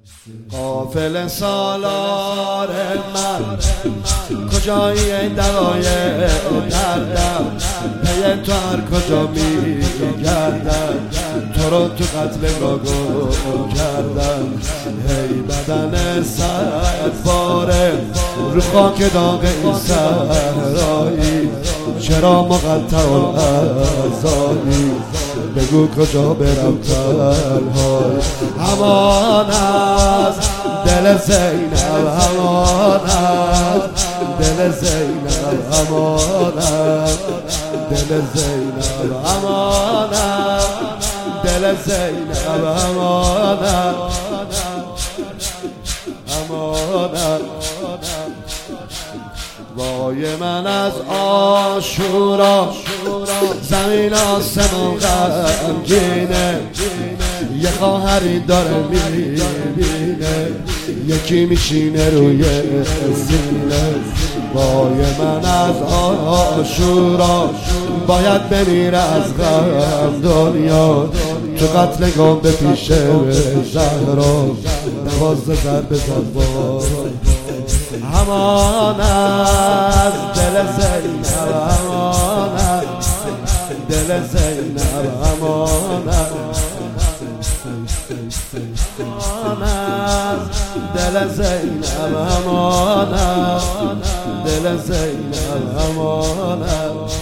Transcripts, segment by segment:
قافل سالار من کجایی دقایق دردم پی تو هر کجا میگردم تو رو تو قتل گم کردم هی بدن صد باره رو خاک داغ این صحرایی چرا مقطع الاعضایی بگو کجا برم تنهای همان از دل زینب همان از دل زینب همان از دل زینب همان از دل زینب همان از همان از وای من از عاشورا زمین آسمان غمگینه یه خواهری داره میبینه یکی میشینه روی سینه وای من از عاشورا باید بمیره از غم دنیا تو قتل گم به پیش زهرا 12 ضرب زبان همان از دل زینب همان از دل زینب همان از دل زینب همان از دل زینب همان از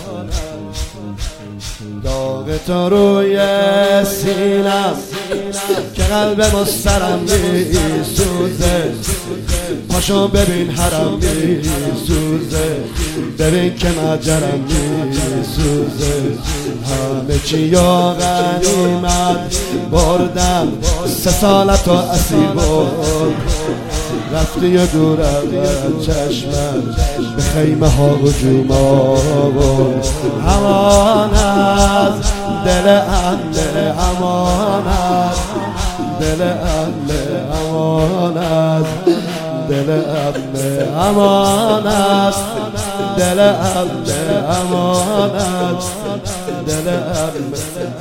داغ تو روی سینم که قلب مسترم میسوزه پاشو ببین حرم میسوزه ببین که مجرم میسوزه همه چی یا غنیمت بردم 3 سالت و اسیر برد رفتی و دور از چشمم به خیمه ها هجوم آورد همان از دل اهل همان از دل اهل همان از دل اهل همان از دل اهل همان از دل اهل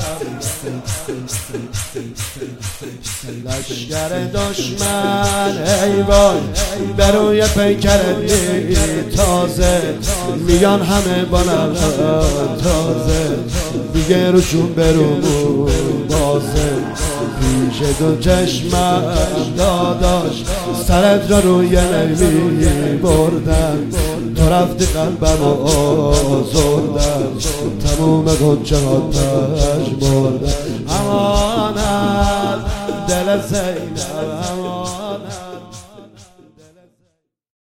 لشکر دشمن ای وای بر روی پیکر تازه میان همه با تازه دیگه روشون برومون بازه پیش دو چشمم داداش سرت را روی نمی بردن تو رفتی قلبم و آزردن تموم غنچه ها پشمردن همان از دل زینب همان